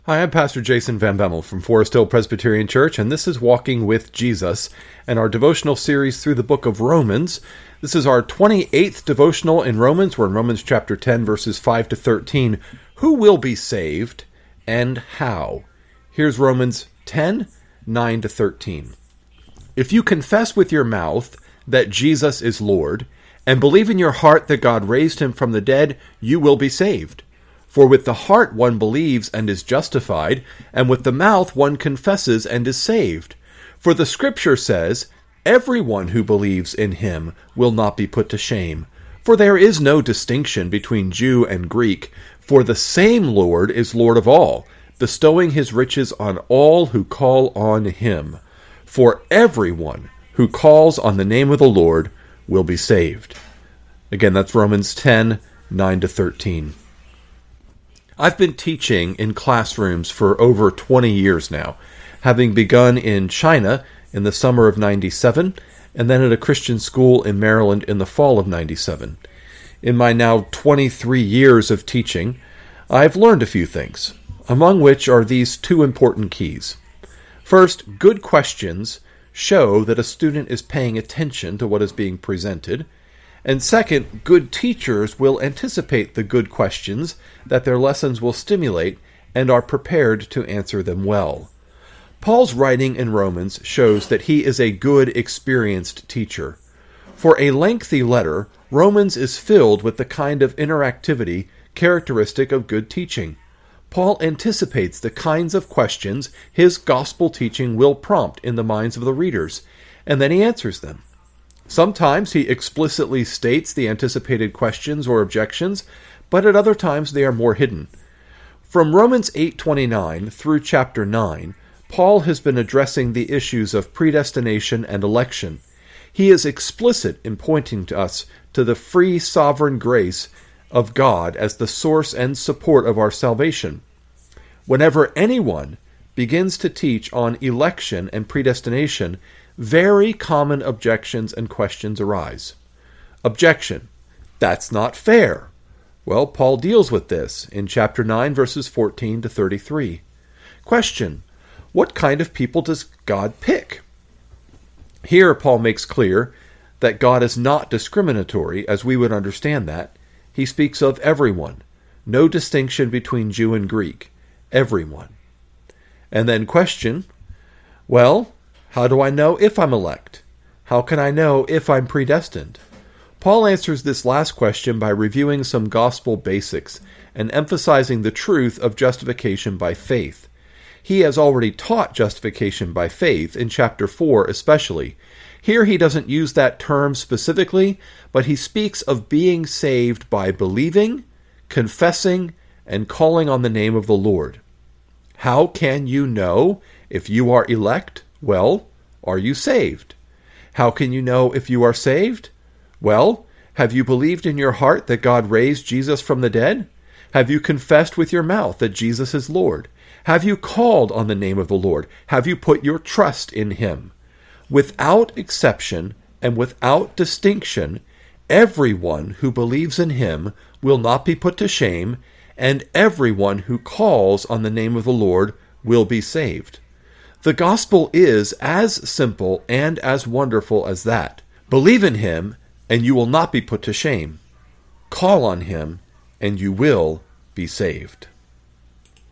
Hi, I'm Pastor Jason Van Bemmel from Forest Hill Presbyterian Church, and this is Walking with Jesus and our devotional series through the book of Romans. This is our 28th devotional in Romans. We're in Romans chapter 10, verses 5 to 13. Who will be saved and how? Here's Romans 10, 9 to 13. If you confess with your mouth that Jesus is Lord, and believe in your heart that God raised him from the dead, you will be saved. For with the heart one believes and is justified, and with the mouth one confesses and is saved. For the Scripture says, everyone who believes in him will not be put to shame. For there is no distinction between Jew and Greek, for the same Lord is Lord of all, bestowing his riches on all who call on him. For everyone who calls on the name of the Lord will be saved. Again, that's Romans 10, 9 to 13. I've been teaching in classrooms for over 20 years now, having begun in China in the summer of 97, and then at a Christian school in Maryland in the fall of 97. In my now 23 years of teaching, I've learned a few things, among which are these two important keys. First, good questions show that a student is paying attention to what is being presented. And second, good teachers will anticipate the good questions that their lessons will stimulate and are prepared to answer them well. Paul's writing in Romans shows that he is a good, experienced teacher. For a lengthy letter, Romans is filled with the kind of interactivity characteristic of good teaching. Paul anticipates the kinds of questions his gospel teaching will prompt in the minds of the readers, and then he answers them. Sometimes he explicitly states the anticipated questions or objections, but at other times they are more hidden. From Romans 8:29 through chapter 9, Paul has been addressing the issues of predestination and election. He is explicit in pointing to us to the free sovereign grace of God as the source and support of our salvation. Whenever anyone begins to teach on election and predestination, very common objections and questions arise. Objection: that's not fair. Well, Paul deals with this in chapter 9, verses 14 to 33. Question: what kind of people does God pick? Here, Paul makes clear that God is not discriminatory, as we would understand that. He speaks of everyone. No distinction between Jew and Greek. Everyone. And then question: well, how do I know if I'm elect? How can I know if I'm predestined? Paul answers this last question by reviewing some gospel basics and emphasizing the truth of justification by faith. He has already taught justification by faith in chapter 4 especially. Here he doesn't use that term specifically, but he speaks of being saved by believing, confessing, and calling on the name of the Lord. How can you know if you are elect? Well, are you saved? How can you know if you are saved? Well, have you believed in your heart that God raised Jesus from the dead? Have you confessed with your mouth that Jesus is Lord? Have you called on the name of the Lord? Have you put your trust in him? Without exception and without distinction, everyone who believes in him will not be put to shame, and everyone who calls on the name of the Lord will be saved. The gospel is as simple and as wonderful as that. Believe in him, and you will not be put to shame. Call on him, and you will be saved.